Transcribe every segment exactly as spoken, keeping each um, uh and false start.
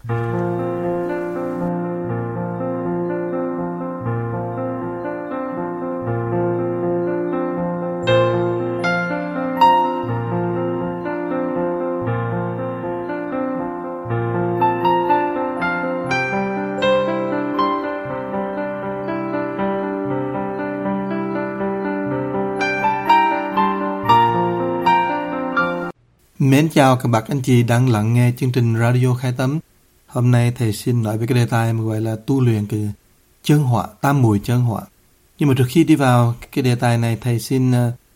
Mến chào các bác anh chị đang lắng nghe chương trình Radio Khai Tâm. Hôm nay thầy xin nói về cái đề tài mà gọi là tu luyện cái chân hỏa, tam muội chân hỏa. Nhưng mà trước khi đi vào cái đề tài này, thầy xin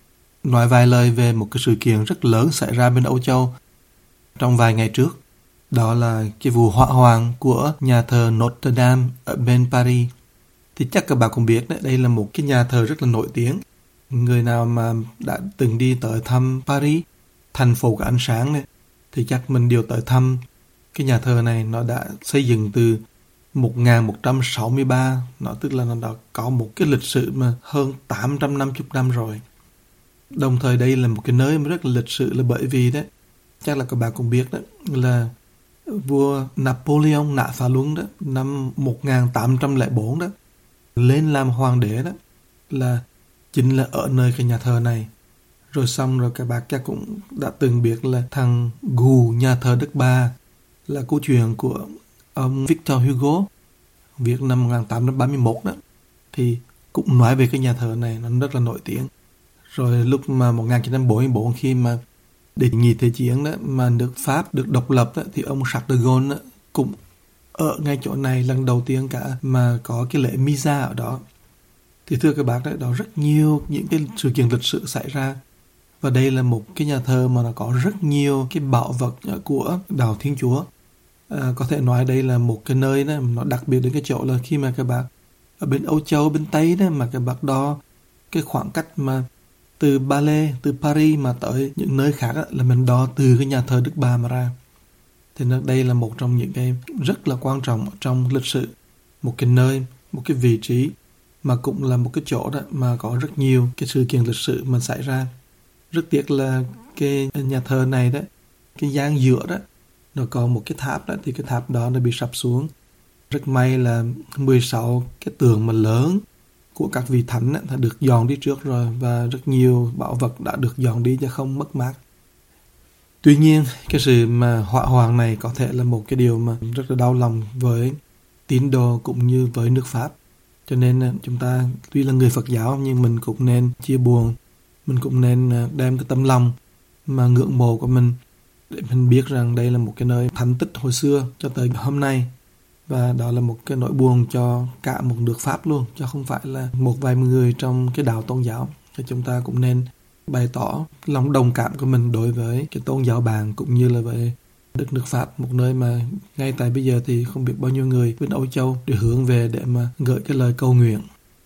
nói vài lời về một cái sự kiện rất lớn xảy ra bên Âu Châu trong vài ngày trước. Đó là cái vụ hỏa hoạn của nhà thờ Notre Dame ở bên Paris. Thì chắc các bạn cũng biết đấy, đây là một cái nhà thờ rất là nổi tiếng. Người nào mà đã từng đi tới thăm Paris, thành phố của ánh sáng này, thì chắc mình đều tới thăm cái nhà thờ này. Nó đã xây dựng từ một nghìn một trăm sáu mươi ba, nó tức là nó đã có một cái lịch sử mà hơn tám trăm năm mươi năm rồi. Đồng thời đây là một cái nơi mà rất là lịch sử, là bởi vì đấy, chắc là các bạn cũng biết đó, là vua Napoleon nạ phá luân đó, năm một nghìn tám trăm lẻ bốn đó, lên làm hoàng đế đó, là chính là ở nơi cái nhà thờ này. Rồi xong rồi các bạn chắc cũng đã từng biết là thằng gù nhà thờ Đức Bà là câu chuyện của ông Victor Hugo, viết năm một nghìn tám trăm ba mươi mốt đó, thì cũng nói về cái nhà thờ này, nó rất là nổi tiếng. Rồi lúc mà một nghìn chín trăm bốn mươi tư, khi mà đệ nhị thế chiến đó, mà nước Pháp được độc lập đó, thì ông Charles de Gaulle đó, cũng ở ngay chỗ này lần đầu tiên cả mà có cái lễ Misa ở đó. Thì thưa các bác, đó, đó rất nhiều những cái sự kiện lịch sử xảy ra. Và đây là một cái nhà thờ mà nó có rất nhiều cái bảo vật của đạo Thiên Chúa. À, có thể nói đây là một cái nơi đó, nó đặc biệt đến cái chỗ là khi mà các bạn ở bên Âu Châu, bên Tây đó, mà các bạn đo cái khoảng cách mà từ Ba Lê, từ Paris mà tới những nơi khác đó, là mình đo từ cái nhà thờ Đức Bà mà ra. Thì đây là một trong những cái rất là quan trọng trong lịch sử. Một cái nơi, một cái vị trí, mà cũng là một cái chỗ đó mà có rất nhiều cái sự kiện lịch sử mà xảy ra. Rất tiếc là cái nhà thờ này đó, cái gian giữa đó, nó có một cái tháp đó, thì cái tháp đó nó bị sập xuống. Rất may là mười sáu cái tượng mà lớn của các vị thánh đã được dọn đi trước rồi, và rất nhiều bảo vật đã được dọn đi cho không mất mát. Tuy nhiên, cái sự mà hỏa hoạn này có thể là một cái điều mà rất là đau lòng với tín đồ cũng như với nước Pháp. Cho nên chúng ta tuy là người Phật giáo nhưng mình cũng nên chia buồn, mình cũng nên đem cái tấm lòng mà ngưỡng mộ của mình để mình biết rằng đây là một cái nơi thánh tích hồi xưa cho tới hôm nay. Và đó là một cái nỗi buồn cho cả một nước Pháp luôn, chứ không phải là một vài người trong cái đạo tôn giáo. Thì chúng ta cũng nên bày tỏ lòng đồng cảm của mình đối với cái tôn giáo bạn cũng như là với đất nước Pháp, một nơi mà ngay tại bây giờ thì không biết bao nhiêu người bên Âu Châu để hướng về để mà gửi cái lời cầu nguyện.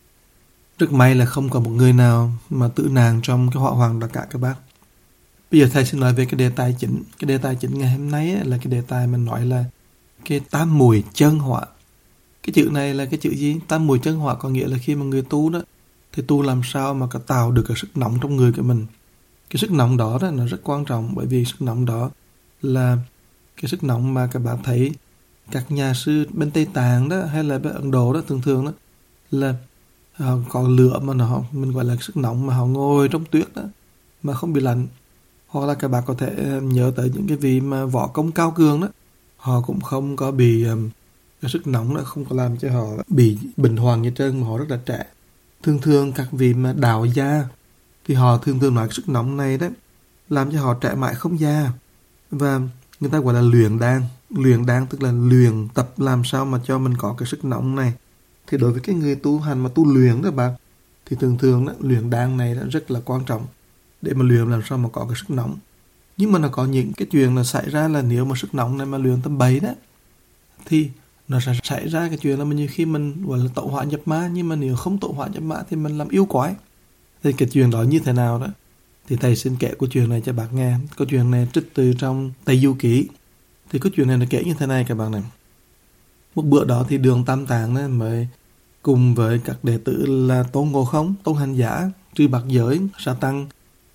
Rất may là không có một người nào mà tử nạn trong cái hỏa hoạn đó cả các bác. Bây giờ thầy xin nói về cái đề tài chính. Cái đề tài chính ngày hôm nay là cái đề tài mình nói là cái tam muội chân hỏa. Cái chữ này là cái chữ gì? Tam muội chân hỏa có nghĩa là khi mà người tu đó, thì tu làm sao mà có tạo được cái sức nóng trong người của mình. Cái sức nóng đó, đó nó rất quan trọng, bởi vì sức nóng đó là cái sức nóng mà các bạn thấy các nhà sư bên Tây Tạng đó, hay là bên Ấn Độ đó, thường thường đó là họ có lửa mà nó mình gọi là sức nóng mà họ ngồi trong tuyết đó mà không bị lạnh. Hoặc là các bạn có thể nhớ tới những cái vị mà võ công cao cường đó, họ cũng không có bị um, cái sức nóng đó không có làm cho họ bị bệnh hoạn như trơn, mà họ rất là trẻ. Thường thường các vị mà đạo gia thì họ thường thường nói cái sức nóng này đó làm cho họ trẻ mãi không già. Và người ta gọi là luyện đan. Luyện đan tức là luyện tập làm sao mà cho mình có cái sức nóng này. Thì đối với cái người tu hành mà tu luyện đó bạn, thì thường thường đó, luyện đan này đó rất là quan trọng để mà luyện làm sao mà có cái sức nóng. Nhưng mà nó có những cái chuyện là xảy ra là nếu mà sức nóng này mà luyện tầm bậy đó, thì nó sẽ xảy ra cái chuyện là mình nhiều khi mình gọi là tẩu hỏa nhập ma, nhưng mà nếu không tẩu hỏa nhập ma thì mình làm yêu quái. Thì cái chuyện đó như thế nào đó thì thầy xin kể câu chuyện này cho bạn nghe. Câu chuyện này trích từ trong Tây Du Ký. Thì câu chuyện này nó kể như thế này các bạn này. Một bữa đó thì Đường Tam Tạng đó mới cùng với các đệ tử là Tôn Ngộ Không, Tôn Hành Giả, Trư Bát Giới, Sa Tăng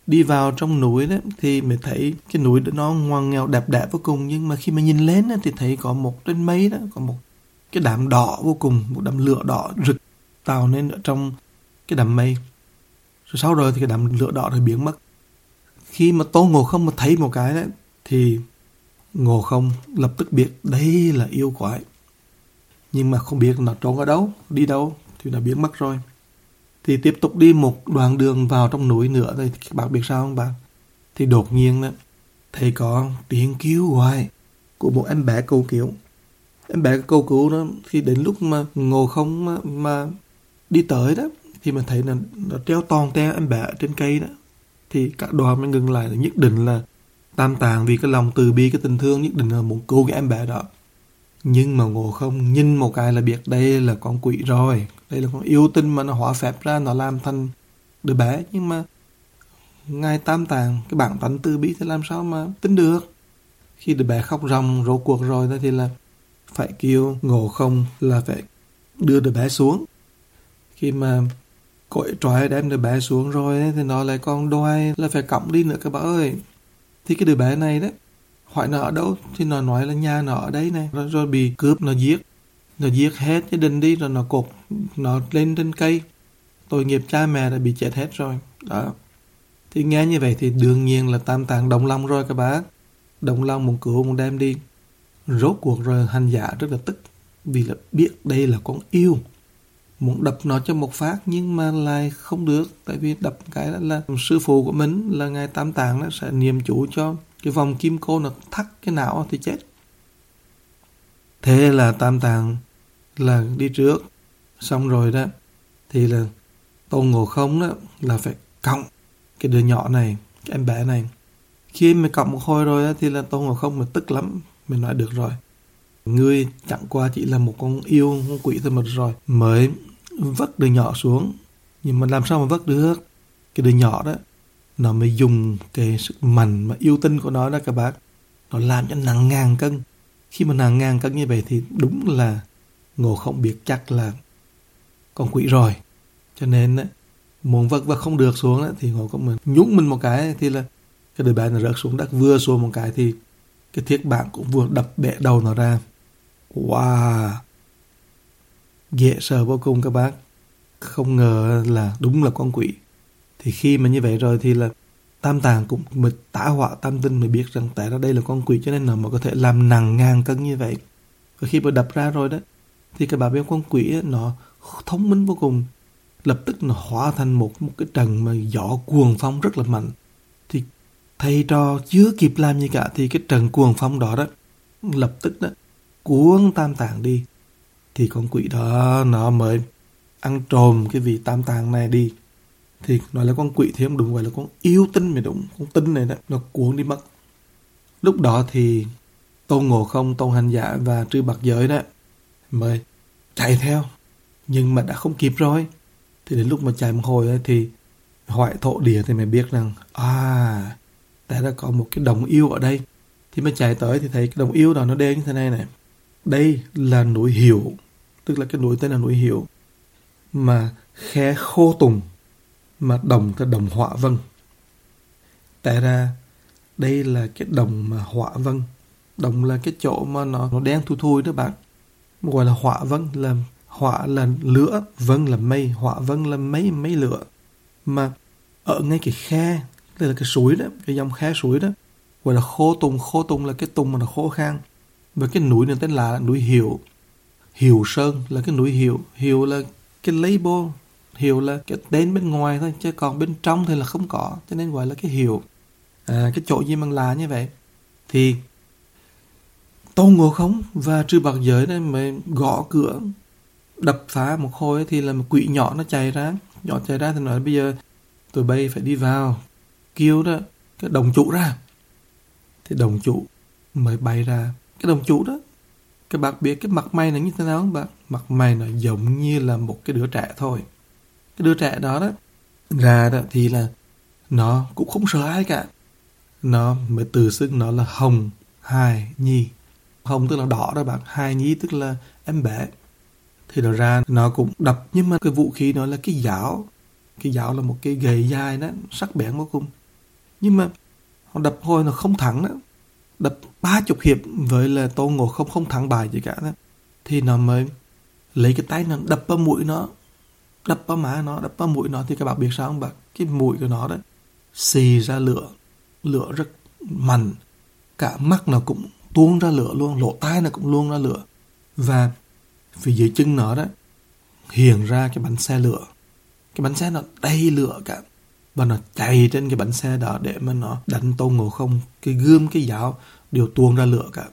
đi vào trong núi đó thì mới thấy cái núi đó nó ngoằn nghèo đẹp đẽ vô cùng, nhưng mà khi mà nhìn lên đó, thì thấy có một trên mây đó có một cái đám đỏ vô cùng, một đám lửa đỏ rực tạo nên ở trong cái đám mây. Rồi sau rồi thì cái đám lửa đỏ rồi biến mất. Khi mà Tôn Ngộ Không mà thấy một cái đấy thì Ngộ Không lập tức biết đây là yêu quái, nhưng mà không biết nó trốn ở đâu, đi đâu thì đã biến mất rồi. Thì tiếp tục đi một đoạn đường vào trong núi nữa thì các bạn biết sao không bạn? Thì đột nhiên đó, thấy có tiếng kêu gọi của một em bé cầu cứu. Em bé cầu cứu đó, khi đến lúc mà Ngộ Không mà, mà đi tới đó thì mình thấy là nó treo toàn treo em bé ở trên cây đó. Thì các đoàn mới ngừng lại, nhất định là Tam Tạng vì cái lòng từ bi, cái tình thương, nhất định là muốn cứu cái em bé đó. Nhưng mà Ngộ Không nhìn một cái là biết đây là con quỷ rồi, đây là con yêu tinh mà nó hóa phép ra, nó làm thành đứa bé. Nhưng mà Ngài Tam Tạng, cái bản tánh từ bi thì làm sao mà tính được. Khi đứa bé khóc ròng rốt cuộc rồi thì là phải kêu Ngộ Không là phải đưa đứa bé xuống. Khi mà cội trói đem đứa bé xuống rồi thì nó lại còn đòi là phải cõng đi nữa các bạn ơi. Thì cái đứa bé này đấy, hỏi nó ở đâu thì nó nói là nhà nó ở đấy này, rồi, rồi bị cướp, nó giết nó giết hết gia đình đi, rồi nó cột nó lên trên cây. Tội nghiệp cha mẹ đã bị chết hết rồi đó. Thì nghe như vậy thì đương nhiên là Tam Tạng động lòng rồi các bác, động lòng muốn cứu, muốn đem đi. Rốt cuộc rồi hành giả rất là tức, vì là biết đây là con yêu, muốn đập nó cho một phát nhưng mà lại không được, tại vì đập cái đó là sư phụ của mình là Ngài Tam Tạng nó sẽ niệm chú cho cái vòng kim cô nó thắt cái não thì chết. Thế là Tam Tạng là đi trước, xong rồi đó thì là Tôn Ngộ Không đó là phải cõng cái đứa nhỏ này, cái em bé này. Khi mà cõng một hồi rồi đó, thì là Tôn Ngộ Không mà tức lắm, mình nói được rồi, ngươi chẳng qua chỉ là một con yêu, con quỷ thôi mà rồi mới vất đứa nhỏ xuống, nhưng mà làm sao mà vất được. Cái đứa nhỏ đó nó mới dùng cái sức mạnh mà yêu tinh của nó đó các bác, nó làm cho nặng ngàn cân. Khi mà nặng ngàn cân như vậy thì đúng là Ngộ Không biết chắc là con quỷ rồi, cho nên á, muốn vất và không được xuống á, thì Ngộ Không mình nhúng mình một cái thì là cái đứa bé nó rớt xuống đất, vừa xuống một cái thì cái thiết bản cũng vừa đập bẻ đầu nó ra. Wow, dễ sợ vô cùng các bác. Không ngờ là đúng là con quỷ. Thì khi mà như vậy rồi thì là Tam Tạng cũng mới tả họa tam tinh, mới biết rằng tại ra đây là con quỷ, cho nên nó mới có thể làm nặng ngàn cân như vậy. Và khi mà đập ra rồi đó thì cái bà bên con quỷ ấy, nó thông minh vô cùng, lập tức nó hóa thành một một cái trận mà gió cuồng phong rất là mạnh. Thì thầy trò chưa kịp làm gì cả thì cái trận cuồng phong đó đó lập tức đó cuốn Tam Tạng đi. Thì con quỷ đó nó mới ăn trộm cái vị Tam Tạng này đi. Thì nói là con quỷ thì không đúng, vậy là con yêu tinh mới đúng. Con tinh này đó nó cuốn đi mất. Lúc đó thì Tôn Ngộ Không, Tôn Hành Giả và Trư Bạt Giới đó mới chạy theo, nhưng mà đã không kịp rồi. Thì đến lúc mà chạy một hồi ấy, thì Hoại Thổ Địa thì mới biết rằng à, tại đã có một cái đồng yêu ở đây. Thì mới chạy tới thì thấy cái đồng yêu đó nó đeo như thế này này. Đây là núi Hiểu, tức là cái núi tên là núi Hiểu, mà khe khô tùng, mà đồng thì đồng họa vân. Tại ra đây là cái đồng mà họa vân. Đồng là cái chỗ mà nó, nó đen thui thui đó bạn, gọi là họa vân. Là họa là lửa, vân là mây, họa vân là mấy mấy lửa. Mà ở ngay cái khe, đây là cái suối đó, cái dòng khe suối đó, gọi là khô tùng. Khô tùng là cái tùng mà nó khô khan. Và cái núi này tên là núi Hiểu. Hiểu Sơn là cái núi Hiểu. Hiểu là cái label, Hiểu là cái tên bên ngoài thôi, chứ còn bên trong thì là không có, cho nên gọi là cái Hiểu. À, cái chỗ gì mà là như vậy. Thì Tôn Ngộ Không và Trư Bạt Giới này mới gõ cửa, đập phá một hồi thì là một quỷ nhỏ nó chạy ra. Nhỏ chạy ra thì nói bây giờ tụi bay phải đi vào, kêu đó cái đồng chủ ra. Thì đồng chủ mới bay ra. Cái đồng chủ đó, các bạn biết cái mặt mày nó như thế nào không bạn? Mặt mày nó giống như là một cái đứa trẻ thôi. Cái đứa trẻ đó đó ra đó thì là nó cũng không sợ ai cả. Nó mới tự xưng nó là Hồng Hài Nhi. Hồng tức là đỏ đó bạn, Hài Nhi tức là em bé. Thì nó ra nó cũng đập, nhưng mà cái vũ khí nó là cái giáo. Cái giáo là một cái gậy dài đó, sắc bén vô cùng. Nhưng mà họ đập hồi nó không thắng đó, đập ba chục hiệp với là Tôn Ngộ Không không thắng bài gì cả đó, thì nó mới lấy cái tay nó đập vào mũi nó, đập vào má nó, đập vào mũi nó. Thì các bạn biết sao không bạn? Cái mũi của nó đó xì ra lửa, lửa rất mạnh, cả mắt nó cũng tuôn ra lửa luôn, lỗ tai nó cũng luôn ra lửa, và phía dưới chân nó đó hiện ra cái bánh xe lửa. Cái bánh xe nó đầy lửa cả, và nó chạy trên cái bánh xe đó để mà nó đánh Tôn Ngộ Không. Cái gươm, cái giáo đều tuôn ra lửa cả.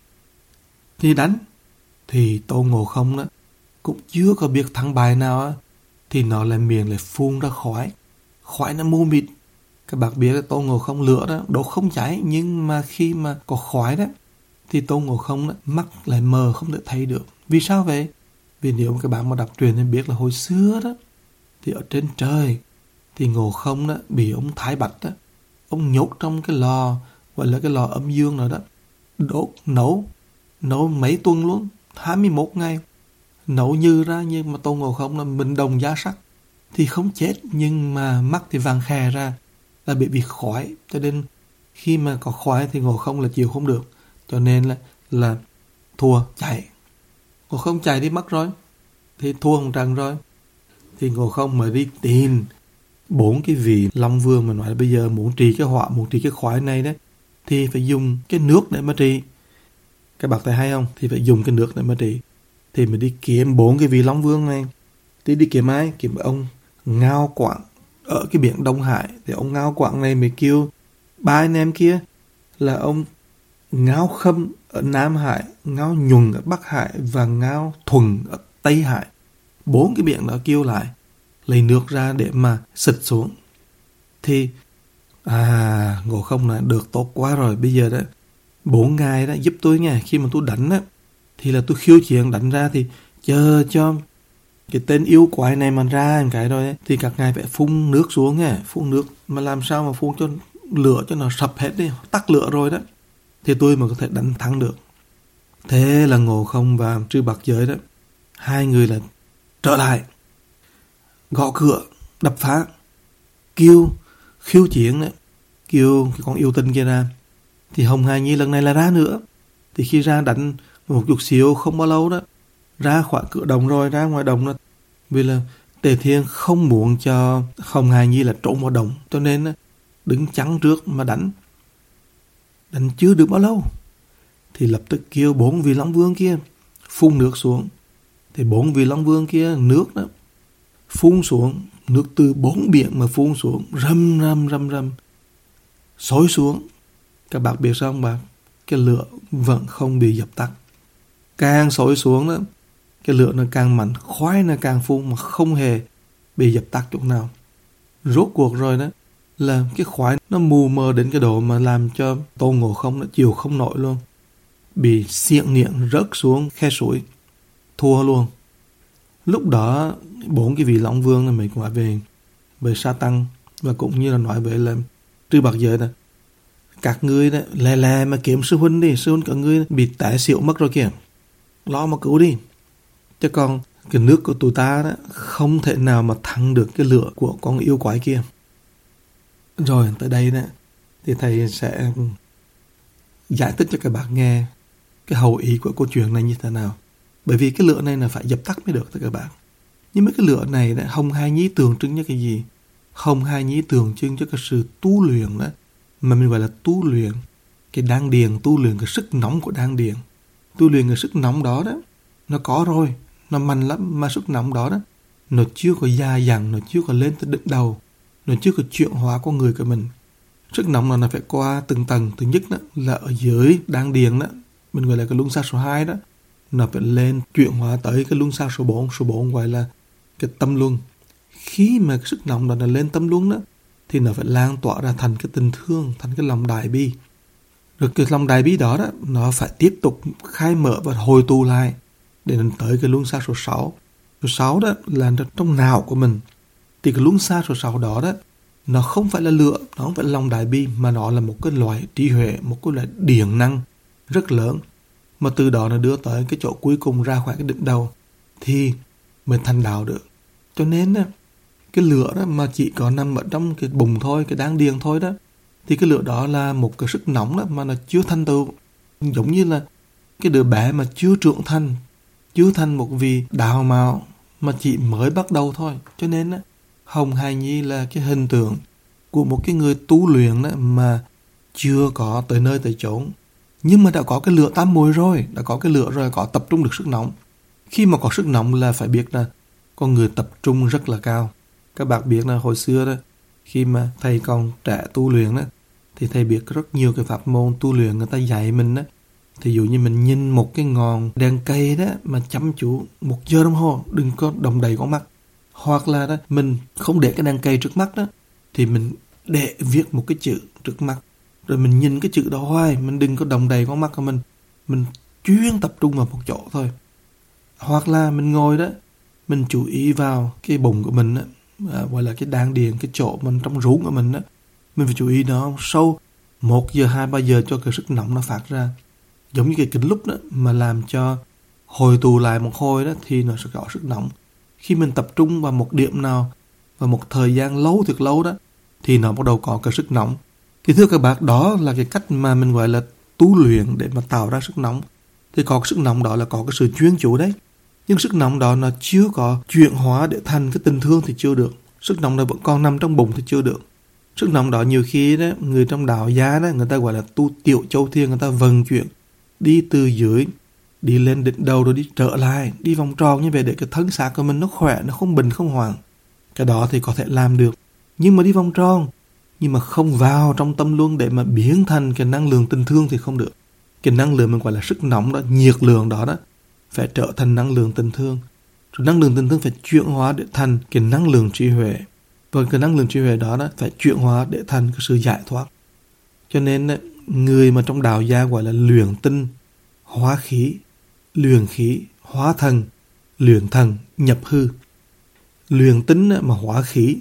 Thì đánh, thì Tôn Ngộ Không đó cũng chưa có biết thắng bài nào á, thì nó lại miệng lại phun ra khói. Khói nó mù mịt. Các bạn biết là Tôn Ngộ Không lửa đó đốt không cháy, nhưng mà khi mà có khói đó thì Tôn Ngộ Không đó, mắt lại mờ không thể thấy được. Vì sao vậy? Vì nếu mà các bạn mà đọc truyện thì biết là hồi xưa đó, thì ở trên trời thì Ngộ Không đó bị ông Thái Bạch đó, ông nhốt trong cái lò, gọi là cái lò âm dương nào đó, đốt nấu nấu mấy tuần luôn, hai mươi mốt ngày nấu như ra. Nhưng mà Tôn Ngộ Không là mình đồng giá sắt thì không chết, nhưng mà mắt thì vàng khè ra, là bị bị khói. Cho nên khi mà có khói thì Ngộ Không là chịu không được, cho nên là là thua chạy. Ngộ Không chạy đi mất rồi thì thua một trận rồi, thì Ngộ Không mới đi tìm bốn cái vị Long Vương mà nói là bây giờ muốn trị cái họa, muốn trị cái khói này đấy, thì phải dùng cái nước để mà trị. Các bạn thấy hay không? Thì phải dùng cái nước để mà trị. Thì mình đi kiếm bốn cái vị Long Vương này. Thì đi kiếm ai? Kiếm ông Ngao Quảng ở cái biển Đông Hải. Thì ông Ngao Quảng này mới kêu ba anh em kia là ông Ngao Khâm ở Nam Hải, Ngao Nhùng ở Bắc Hải và Ngao Thuần ở Tây Hải. Bốn cái biển đó kêu lại, lấy nước ra để mà xịt xuống. Thì à, Ngộ Không là được tốt quá rồi, bây giờ đó bốn ngài đó giúp tôi nha, khi mà tôi đánh á thì là tôi khiêu chiến đánh ra, thì chờ cho cái tên yêu quái này mà ra một cái rồi ấy, thì các ngài phải phun nước xuống nha, phun nước mà làm sao mà phun cho lửa cho nó sập hết đi, tắt lửa rồi đó, thì tôi mà có thể đánh thắng được. Thế là Ngộ Không và Trư Bạc Giới đó, hai người là trở lại, gõ cửa, đập phá, kêu khiêu chiến đấy, kêu cái con yêu tinh kia ra. Thì Hồng Hà Nhi lần này là ra nữa. Thì khi ra đánh một chút xíu không bao lâu đó, ra khỏi cửa đồng rồi, ra ngoài đồng đó. Vì là Tề Thiên không muốn cho Hồng Hà Nhi là trốn vào đồng, cho nên đứng chắn trước mà đánh. Đánh chưa được bao lâu thì lập tức kêu bốn vị Long Vương kia phun nước xuống. Thì bốn vị Long Vương kia nước đó phun xuống, nước từ bốn biển mà phun xuống, rầm rầm rầm rầm xối xuống. Các bạn biết sao không bạn? Cái lửa vẫn không bị dập tắt. Càng xối xuống đó, cái lửa nó càng mạnh, khói nó càng phun mà không hề bị dập tắt chút nào. Rốt cuộc rồi đó là cái khói nó mù mờ đến cái độ mà làm cho Tôn Ngộ Không nó chịu không nổi luôn, bị xiềng niệm rớt xuống khe suối, thua luôn. Lúc đó bốn cái vị Long Vương này mình nói về về Sa Tăng, và cũng như là nói về là Trư Bạc Giới đó, các ngươi đó lè lè mà kiếm sư huynh đi, sư huynh các ngươi bị té xỉu mất rồi kìa, lo mà cứu đi, chứ còn cái nước của tụi ta đó không thể nào mà thắng được cái lửa của con yêu quái kia. Rồi tới đây đó thì thầy sẽ giải thích cho các bạn nghe cái hậu ý của câu chuyện này như thế nào. Bởi vì cái lửa này là phải dập tắt mới được các bạn. Nhưng mà cái lửa này đó, Hồng Hai Nhí tượng trưng cho cái gì? Hồng Hai Nhí tượng trưng cho cái sự tu luyện đó, mà mình gọi là tu luyện cái đan điền, tu luyện cái sức nóng của đan điền. Tu luyện cái sức nóng đó đó, nó có rồi, nó mạnh lắm, mà sức nóng đó đó, nó chưa có dài dẳng, nó chưa có lên tới đỉnh đầu, nó chưa có chuyển hóa con người của mình. Sức nóng là nó phải qua từng tầng. Thứ nhất đó là ở dưới đan điền đó, mình gọi là cái luân xa số hai đó, nó phải lên chuyển hóa tới cái luân xa số bốn. Số bốn gọi là cái tâm luân. Khi mà cái sức nóng đó nó lên tâm luân đó, thì nó phải lan tỏa ra thành cái tình thương, thành cái lòng đại bi. Rồi cái lòng đại bi đó đó, nó phải tiếp tục khai mở và hồi tụ lại để đến tới cái luân xa số sáu. Số sáu đó là trong não của mình. Thì cái luân xa số sáu đó đó, nó không phải là lửa, nó không phải là lòng đại bi, mà nó là một cái loại trí huệ, một cái loại điện năng rất lớn. Mà từ đó nó đưa tới cái chỗ cuối cùng ra khỏi cái đỉnh đầu thì mới thành đạo được. Cho nên đó, cái lửa đó mà chỉ có nằm ở trong cái bụng thôi, cái đan điền thôi đó, thì cái lửa đó là một cái sức nóng đó mà nó chưa thành tựu. Giống như là cái đứa bé mà chưa trưởng thành, chưa thành một vị đạo mạo, mà chỉ mới bắt đầu thôi. Cho nên á, Hồng Hài Nhi là cái hình tượng của một cái người tu luyện đó mà chưa có tới nơi tới chốn, nhưng mà đã có cái lửa tam muội rồi, đã có cái lửa rồi, có tập trung được sức nóng. Khi mà có sức nóng là phải biết là con người tập trung rất là cao. Các bạn biết là hồi xưa đó, khi mà thầy còn trẻ tu luyện đó, thì thầy biết rất nhiều cái pháp môn tu luyện người ta dạy mình đó. Thì dụ như mình nhìn một cái ngọn đèn cây đó mà chăm chú một giờ đồng hồ, đừng có đồng đầy con mắt. Hoặc là đó, mình không để cái đèn cây trước mắt đó, thì mình để viết một cái chữ trước mắt, rồi mình nhìn cái chữ đó hoài, mình đừng có đồng đầy con mắt của mình. Mình chuyên tập trung vào một chỗ thôi. Hoặc là mình ngồi đó, mình chú ý vào cái bụng của mình đó, à, gọi là cái đan điền, cái chỗ mình trong rốn của mình đó. Mình phải chú ý nó sâu một giờ, hai, ba giờ cho cái sức nóng nó phát ra. Giống như cái kính lúp đó, mà làm cho hồi tụ lại một hồi đó, thì nó sẽ có sức nóng. Khi mình tập trung vào một điểm nào và một thời gian lâu thiệt lâu đó, thì nó bắt đầu có cái sức nóng. Thì thưa các bạn, đó là cái cách mà mình gọi là tu luyện để mà tạo ra sức nóng. Thì có cái sức nóng đó là có cái sự chuyên chú đấy. Nhưng sức nóng đó nó chưa có chuyển hóa để thành cái tình thương thì chưa được. Sức nóng đó vẫn còn nằm trong bụng thì chưa được. Sức nóng đó nhiều khi đó, người trong đạo gia đó, người ta gọi là tu tiểu châu thiên, người ta vận chuyển đi từ dưới đi lên đỉnh đầu rồi đi trở lại, đi vòng tròn như vậy để cái thân xác của mình nó khỏe, nó không bình không hoảng. Cái đó thì có thể làm được, nhưng mà đi vòng tròn, nhưng mà không vào trong tâm luân để mà biến thành cái năng lượng tình thương thì không được. Cái năng lượng mình gọi là sức nóng đó, nhiệt lượng đó đó, phải trở thành năng lượng tình thương. Rồi năng lượng tình thương phải chuyển hóa để thành cái năng lượng trí huệ. Và cái năng lượng trí huệ đó, đó phải chuyển hóa để thành cái sự giải thoát. Cho nên người mà trong đạo gia gọi là luyện tinh, hóa khí, luyện khí, hóa thần, luyện thần, nhập hư. Luyện tinh mà hóa khí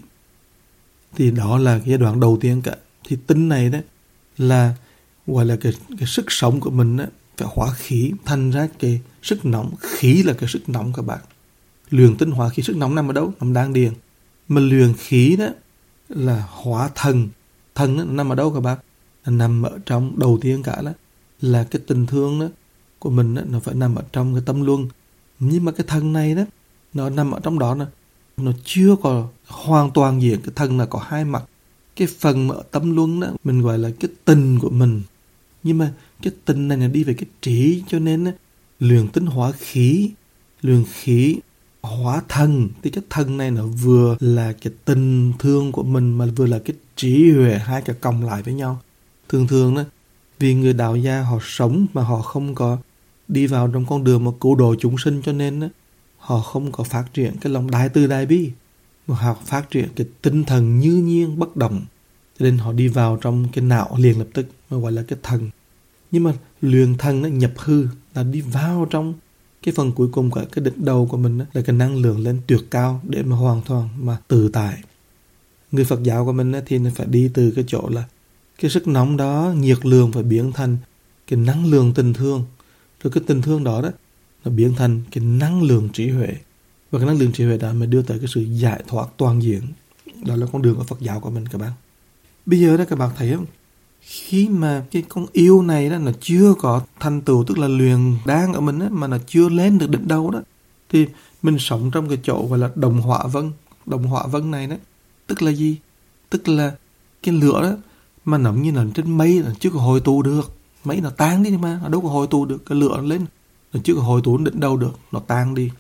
thì đó là cái giai đoạn đầu tiên cả. Thì tinh này đó là gọi là cái, cái sức sống của mình đó, phải hóa khí thành ra cái sức nóng. Khí là cái sức nóng các bạn. Luyện tinh hóa khí, sức nóng nằm ở đâu? Nằm đan điền. Mà luyện khí đó là hóa thần. Thần đó, nằm ở đâu các bạn? Nằm ở trong đầu tiên cả đó là cái tình thương đó của mình đó, nó phải nằm ở trong cái tâm luân. Nhưng mà cái thân này đó nó nằm ở trong đó, nó, nó chưa có hoàn toàn diện. Cái thân là có hai mặt. Cái phần ở tâm luân đó mình gọi là cái tình của mình, nhưng mà cái tình này là đi về cái trí. Cho nên đó, luyện tinh hóa khí, luyện khí hóa thần, thì cái thân này nó vừa là cái tình thương của mình mà vừa là cái trí huệ, hai cái cộng lại với nhau. Thường thường đó, vì người đạo gia họ sống mà họ không có đi vào trong con đường mà cứu độ chúng sinh, cho nên đó, họ không có phát triển cái lòng đại từ đại bi, mà họ phát triển cái tinh thần như nhiên bất động. Cho nên họ đi vào trong cái não liền lập tức, mà gọi là cái thần. Nhưng mà luyện thần nó nhập hư là đi vào trong cái phần cuối cùng của cái đỉnh đầu của mình đó, là cái năng lượng lên tuyệt cao để mà hoàn toàn mà tự tại. Người Phật giáo của mình đó, thì nó phải đi từ cái chỗ là cái sức nóng đó, nhiệt lượng phải biến thành cái năng lượng tình thương. Rồi cái tình thương đó đó nó biến thành cái năng lượng trí huệ. Và cái năng lượng trí huệ đó mới đưa tới cái sự giải thoát toàn diện. Đó là con đường của Phật giáo của mình các bạn. Bây giờ đó các bạn thấy không? Khi mà cái con yêu này đó nó chưa có thành tựu, tức là luyện đan ở mình đó, mà nó chưa lên được đỉnh đầu đó, thì mình sống trong cái chỗ gọi là đồng hỏa vân. Đồng hỏa vân này đó tức là gì? Tức là cái lửa đó mà nó như là trên mây, nó chưa có hồi tụ được. Mây nó tan đi mà, nó đâu có hồi tụ được. Cái lửa nó lên, nó chưa có hồi tụ đến đỉnh đầu được, nó tan đi.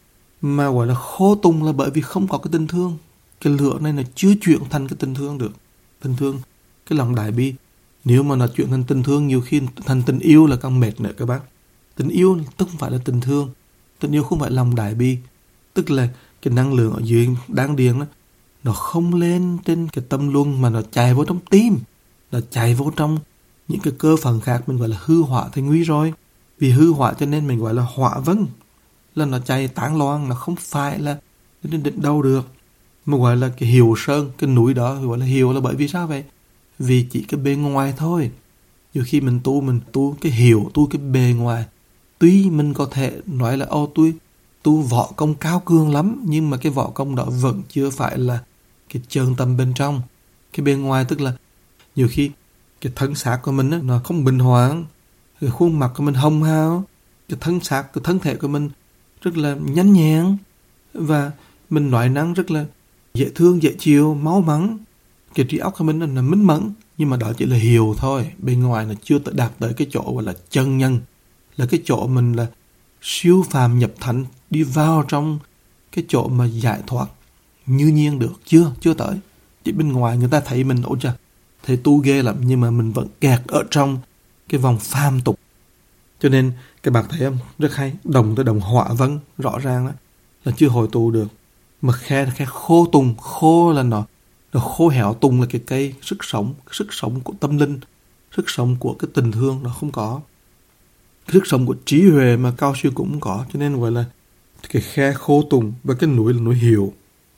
Mà gọi là khô tùng là bởi vì không có cái tình thương. Cái lửa này nó chưa chuyển thành cái tình thương được. Tình thương, cái lòng đại bi. Nếu mà nó chuyển thành tình thương, nhiều khi thành tình yêu là càng mệt nữa các bác. Tình yêu tức không phải là tình thương. Tình yêu không phải lòng đại bi. Tức là cái năng lượng ở dưới đan điền đó, nó không lên trên cái tâm luân mà nó chạy vô trong tim. Nó chạy vô trong những cái cơ phận khác, mình gọi là hư hỏa thành nguy rồi. Vì hư hỏa cho nên mình gọi là hỏa vân. Là nó chạy tán loạn, nó không phải là đến đỉnh đầu được. Mà gọi là cái Hiều Sơn, cái núi đó gọi là Hiều là bởi vì sao vậy? Vì chỉ cái bề ngoài thôi. Nhiều khi mình tu, mình tu cái hiểu, tu cái bề ngoài. Tuy mình có thể nói là ô tôi tu võ công cao cường lắm, nhưng mà cái võ công đó vẫn chưa phải là cái chân tâm bên trong. Cái bên ngoài tức là Nhiều khi cái thân xác của mình á, nó không bình hòa, cái khuôn mặt của mình hồng hào, cái thân xác, cái thân thể của mình rất là nhanh nhẹn, và mình nói năng rất là dễ thương, dễ chịu, máu mắn. Cái trí óc của mình là minh mẫn, nhưng mà đó chỉ là hiệu thôi. Bên ngoài là chưa đạt tới cái chỗ gọi là chân nhân, là cái chỗ mình là siêu phàm nhập thánh, đi vào trong cái chỗ mà giải thoát như nhiên được. Chưa, chưa tới. Chỉ bên ngoài người ta thấy mình, ôi chà, thấy tu ghê lắm, nhưng mà mình vẫn kẹt ở trong cái vòng phàm tục. Cho nên các bạn thấy không, rất hay, đồng tới đồng họa vân, rõ ràng đó, là chưa hồi tu được. Mà khe là khe khô tùng, khô là nó, nó khô héo, tùng là cái cây sức sống, sức sống của tâm linh, sức sống của cái tình thương nó không có, sức sống của trí huệ mà cao siêu cũng không có. Cho nên gọi là cái khe khô tùng, và cái núi là núi hiệu.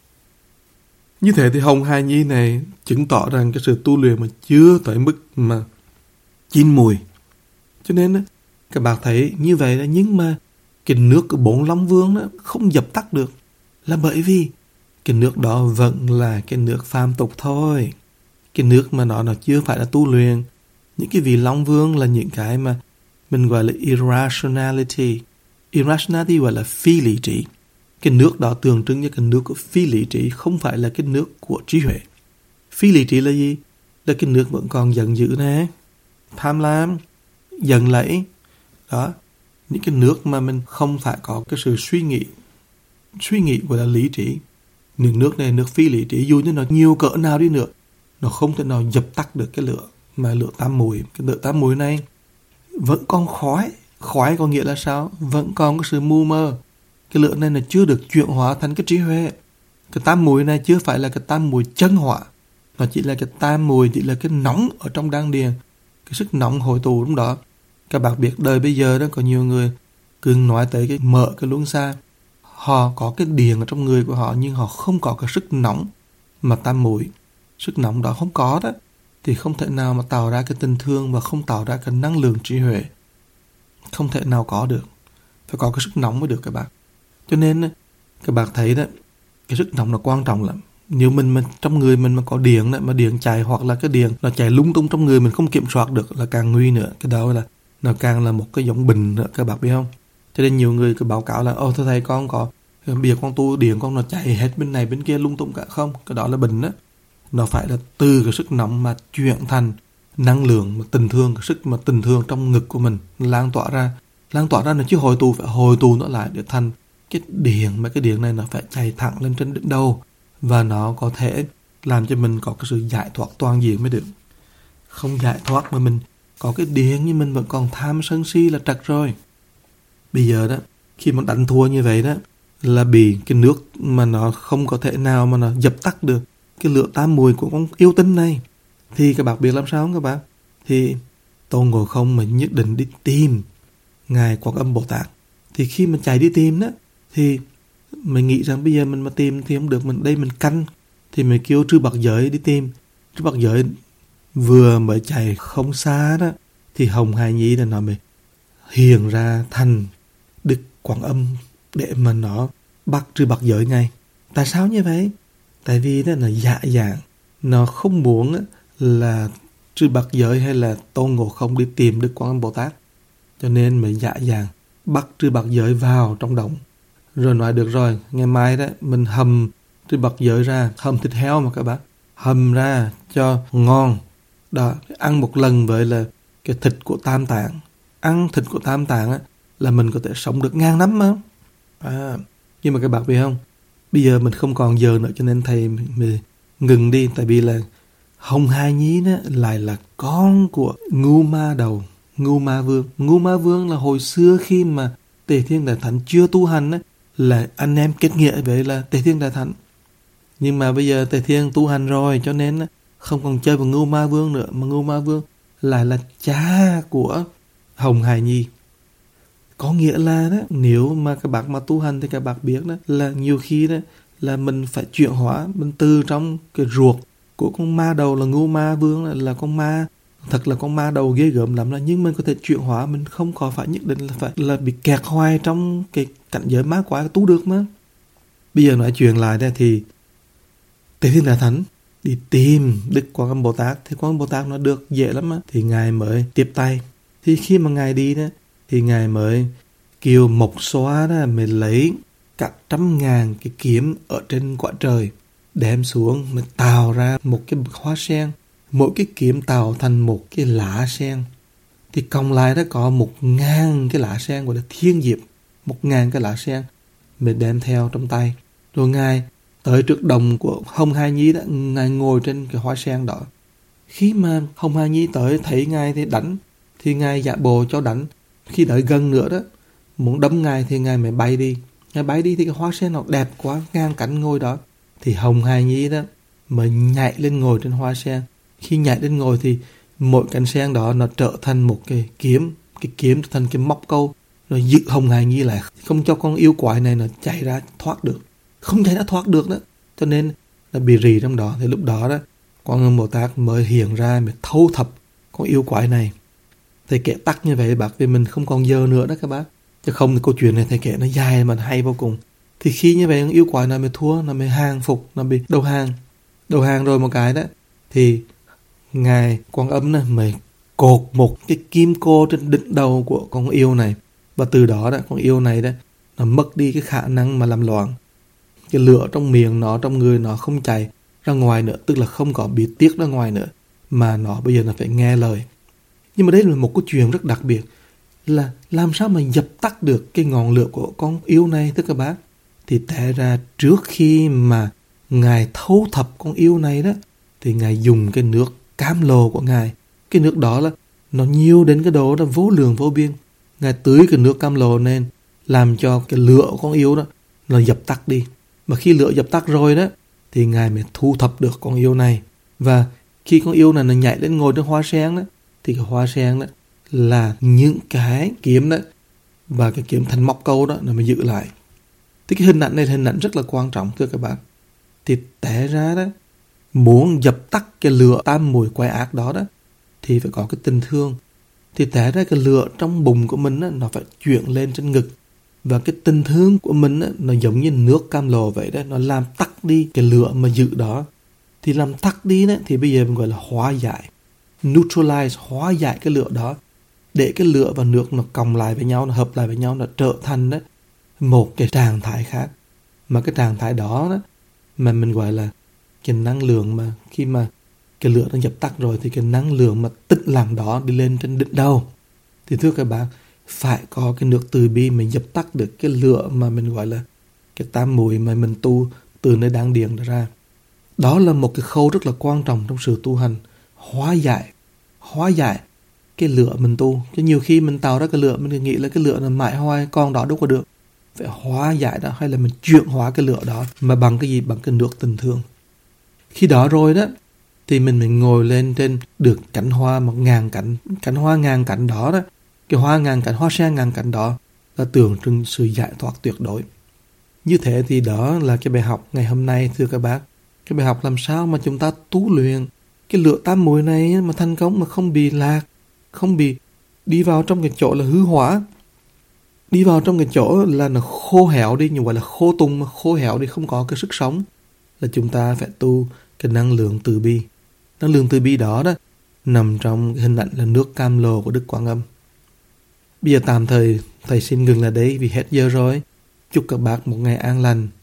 Như thế thì Hồng Hài Nhi này chứng tỏ rằng cái sự tu luyện mà chưa tới mức mà chín mùi. Cho nên các bạn thấy như vậy là, nhưng mà cái nước của bốn Long Vương đó không dập tắt được, là bởi vì cái nước đó vẫn là cái nước phàm tục thôi. Cái nước mà nó, nó chưa phải là tu luyện. Những cái vị Long Vương là những cái mà mình gọi là irrationality. Irrationality gọi là phi lý trí. Cái nước đó tượng trưng như cái nước của phi lý trí, không phải là cái nước của trí huệ. Phi lý trí là gì? Là cái nước vẫn còn giận dữ nè, tham lam, giận lẫy. Đó, những cái nước mà mình không phải có cái sự suy nghĩ. Suy nghĩ gọi là lý trí. Những nước này, nước phi lý trí, dù như nó nhiều cỡ nào đi nữa, nó không thể nào dập tắt được cái lửa, mà lửa tam muội. Cái lửa tam muội này vẫn còn khói. Khói có nghĩa là sao? Vẫn còn cái sự mù mờ. Cái lửa này là chưa được chuyển hóa thành cái trí huệ. Cái tam muội này chưa phải là cái tam muội chân hỏa. Nó chỉ là cái tam muội, chỉ là cái nóng ở trong đan điền, cái sức nóng hội tụ trong đó. Các bạn biết đời bây giờ đó có nhiều người cứ nói tới cái mở cái luân xa. Họ có cái điện ở trong người của họ, nhưng họ không có cái sức nóng mà tam muội. Sức nóng đó không có đó, thì không thể nào mà tạo ra cái tình thương, và không tạo ra cái năng lượng trí huệ. Không thể nào có được. Phải có cái sức nóng mới được các bạn. Cho nên các bạn thấy đó, cái sức nóng nó quan trọng lắm. Nếu mình mà trong người mình mà có điện đó, mà điện chạy, hoặc là cái điện nó chạy lung tung trong người mình không kiểm soát được, là càng nguy nữa. Cái đó là nó càng là một cái giống bệnh nữa, các bạn biết không? Cho nên nhiều người cứ báo cáo là ô thưa thầy, con có bây giờ con tu điện con nó chạy hết bên này bên kia lung tung cả. Không, cái đó là bệnh đó. Nó phải là từ cái sức nóng mà chuyển thành năng lượng mà tình thương, cái sức mà tình thương trong ngực của mình lan tỏa ra. Lan tỏa ra là chứ hồi tù, phải hồi tù nó lại để thành cái điện, mà cái điện này nó phải chạy thẳng lên trên đỉnh đầu, và nó có thể làm cho mình có cái sự giải thoát toàn diện mới được. Không giải thoát mà mình có cái điện nhưng mình vẫn còn tham sân si là trật rồi. Bây giờ đó, khi mà đánh thua như vậy đó, là bị cái nước mà nó không có thể nào mà nó dập tắt được cái lửa tam muội của con yêu tinh này. Thì các bạn biết làm sao không các bạn? Thì Tôn Ngộ Không mà nhất định đi tìm Ngài Quan Âm Bồ Tát. Thì khi mình chạy đi tìm đó, thì mình nghĩ rằng bây giờ mình mà tìm thì không được, mình đây mình canh. Thì mình kêu Trư Bạc Giới đi tìm. Trư Bạc Giới vừa mới chạy không xa đó, thì Hồng Hài Nhi là nó mới hiện ra thành Đức Quan Âm để mà nó bắt Trư Bạc Giới ngay. Tại sao như vậy? Tại vì đó là dạ dạng. Nó không muốn là Trư Bạc Giới hay là Tôn Ngộ Không đi tìm Đức Quan Âm Bồ Tát. Cho nên mới dạ dạng bắt Trư Bạc Giới vào trong động. Rồi nói được rồi, ngày mai đó mình hầm Trư Bạc Giới ra, hầm thịt heo mà các bạn, hầm ra cho ngon. Đó, ăn một lần với là cái thịt của Tam Tạng. Ăn thịt của Tam Tạng á, là mình có thể sống được ngàn năm mà. À, nhưng mà các bạn biết không, bây giờ mình không còn giờ nữa, cho nên thầy mình ngừng đi. Tại vì là Hồng Hài Nhi đó lại là con của Ngưu Ma Đầu, Ngưu Ma Vương. Ngưu Ma Vương là hồi xưa khi mà Tề Thiên Đại Thánh chưa tu hành á, là anh em kết nghĩa với là Tề Thiên Đại Thánh. Nhưng mà bây giờ Tề Thiên tu hành rồi, cho nên không còn chơi với Ngưu Ma Vương nữa, mà Ngưu Ma Vương lại là cha của Hồng Hài Nhi. Có nghĩa là đó, nếu mà các bạn mà tu hành thì các bạn biết đó, là nhiều khi đó là mình phải chuyển hóa, mình từ trong cái ruột của con ma đầu là Ngưu Ma Vương là, là con ma, thật là con ma đầu ghê gớm lắm, là nhưng mình có thể chuyển hóa, mình không có phải nhất định là phải là bị kẹt hoài trong cái cảnh giới ma quái tu được mà. Bây giờ nói chuyện lại đây thì Tề Thiên Đại Thánh đi tìm Đức Quan Âm Bồ Tát. Thì Quan Âm Bồ Tát nó được dễ lắm á, thì Ngài mới tiếp tay. Thì khi mà Ngài đi đó, thì Ngài mới kêu Mộc Xoa đó mới lấy cả trăm ngàn cái kiếm ở trên quả trời, đem xuống mới tạo ra một cái hoa sen. Mỗi cái kiếm tạo thành một cái lá sen. Thì cộng lại đó có một ngàn cái lá sen, gọi là thiên diệp. Một ngàn cái lá sen mới đem theo trong tay. Rồi Ngài tới trước đồng của Hồng Hà Nhi đó, Ngài ngồi trên cái hoa sen đó. Khi mà Hồng Hà Nhi tới thấy Ngài thì đánh, thì Ngài giả bộ cho đánh. Khi đợi gần nữa đó, muốn đấm Ngài thì Ngài mới bay đi. Ngài bay đi thì cái hoa sen nó đẹp quá, ngang cánh ngồi đó. Thì Hồng Hà Nhi đó mới nhảy lên ngồi trên hoa sen. Khi nhảy lên ngồi thì mỗi cánh sen đó nó trở thành một cái kiếm. Cái kiếm trở thành cái móc câu, rồi giữ Hồng Hà Nhi lại, không cho con yêu quái này nó chạy ra thoát được. Không chạy ra thoát được đó, cho nên là bị rì trong đó. Thì lúc đó đó, Quan Âm Bồ Tát mới hiện ra, mới thâu thập con yêu quái này. Thầy kể tắt như vậy bác, vì mình không còn giờ nữa đó các bác. Chứ không thì câu chuyện này thầy kể nó dài mà nó hay vô cùng. Thì khi như vậy yêu quái nó mới thua, nó mới hàng phục, nó bị đầu hàng. Đầu hàng rồi một cái đó, thì Ngài Quan Âm này mới cột một cái kim cô trên đỉnh đầu của con yêu này. Và từ đó đó, con yêu này đó, nó mất đi cái khả năng mà làm loạn. Cái lửa trong miệng nó, trong người nó không chạy ra ngoài nữa, tức là không có bị tiết ra ngoài nữa, mà nó bây giờ nó phải nghe lời. Nhưng mà đây là một câu chuyện rất đặc biệt, là làm sao mà dập tắt được cái ngọn lửa của con yêu này thưa các bác. Thì té ra trước khi mà Ngài thâu thập con yêu này đó, thì Ngài dùng cái nước cam lồ của Ngài. Cái nước đó là nó nhiều đến cái độ đó vô lượng vô biên. Ngài tưới cái nước cam lồ nên làm cho cái lửa của con yêu đó nó dập tắt đi. Mà khi lửa dập tắt rồi đó, thì Ngài mới thu thập được con yêu này. Và khi con yêu này nó nhảy lên ngồi trên hoa sen đó, thì cái hoa sen đó là những cái kiếm đó, và cái kiếm thành móc câu đó nó mới giữ lại. Thì cái hình ảnh này là hình ảnh rất là quan trọng thưa các bạn. Thì té ra đó, muốn dập tắt cái lửa tam mùi quái ác đó đó, thì phải có cái tình thương. Thì té ra cái lửa trong bụng của mình đó, nó phải chuyển lên trên ngực. Và cái tình thương của mình đó, nó giống như nước cam lồ vậy đó, nó làm tắt đi cái lửa mà giữ đó. Thì làm tắt đi đó, thì bây giờ mình gọi là hóa giải, neutralize, hóa giải cái lửa đó, để cái lửa và nước nó còng lại với nhau, nó hợp lại với nhau, nó trở thành đó một cái trạng thái khác. Mà cái trạng thái đó, đó mà mình gọi là cái năng lượng mà khi mà cái lửa nó dập tắt rồi, thì cái năng lượng mà tĩnh lặng đó đi lên trên đỉnh đầu. Thì thưa các bạn, phải có cái nước từ bi mình dập tắt được cái lửa mà mình gọi là cái tam muội mà mình tu từ nơi đáng điền ra. Đó là một cái khâu rất là quan trọng trong sự tu hành, hóa giải, hóa giải cái lửa mình tu. Chứ nhiều khi mình tạo ra cái lửa, mình nghĩ là cái lửa là mãi hoài, con đó đâu có được. Phải hóa giải đó, hay là mình chuyển hóa cái lửa đó, mà bằng cái gì? Bằng cái nước tình thương. Khi đó rồi đó, thì mình mình ngồi lên trên được cánh hoa một ngàn cánh, cánh hoa ngàn cánh đó đó, cái hoa ngàn cánh, hoa sen ngàn cánh đó là tượng trưng sự giải thoát tuyệt đối. Như thế thì đó là cái bài học ngày hôm nay thưa các bác. Cái bài học làm sao mà chúng ta tu luyện cái lửa tam muội này mà thành công, mà không bị lạc, không bị đi vào trong cái chỗ là hư hóa, đi vào trong cái chỗ là nó khô héo đi, như gọi là khô tùng mà khô héo đi, không có cái sức sống. Là chúng ta phải tu cái năng lượng từ bi. Năng lượng từ bi đó đó nằm trong cái hình ảnh là nước cam lồ của Đức Quan Âm. Bây giờ tạm thời thầy xin ngừng là đấy vì hết giờ rồi. Chúc các bác một ngày an lành.